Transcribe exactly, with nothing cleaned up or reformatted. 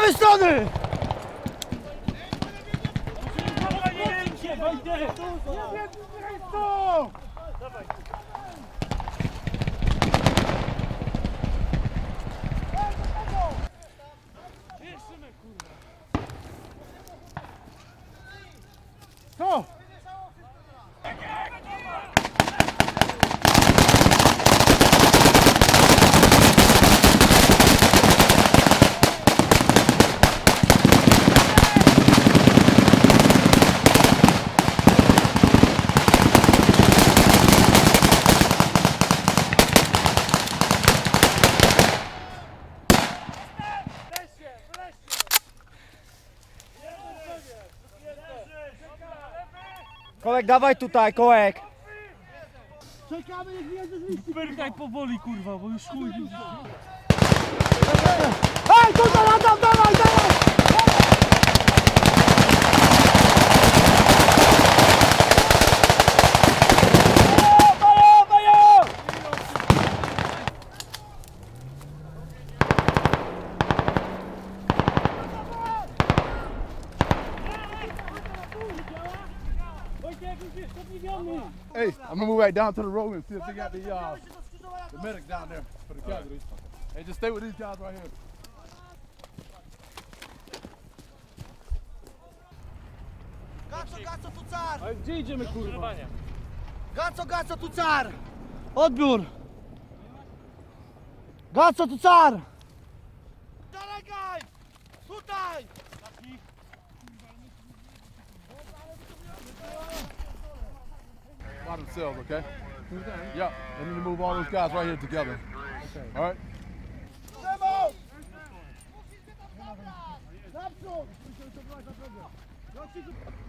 prawej strony! Co? Kołek, dawaj tutaj, Kołek! Czekamy, niech wjedzie z liści! Pyrkaj powoli, kurwa, bo już chuj. Ej, tutaj, Adam, dawaj, dawaj! Hey, I'm gonna move right down to the road and see if they got the uh, the medics down there for the casualties. Hey, just stay with these guys right here. Gaco, gaco, tu car! Ale gdzie idziemy, kurwa? Gaco, gaco, tu car! Odbiór! Gaco, tu car! Zalegaj! Tutaj! Bottom cells, okay? Yeah, I need to move all those guys right here together. Okay. All right? Demo! Naprzód!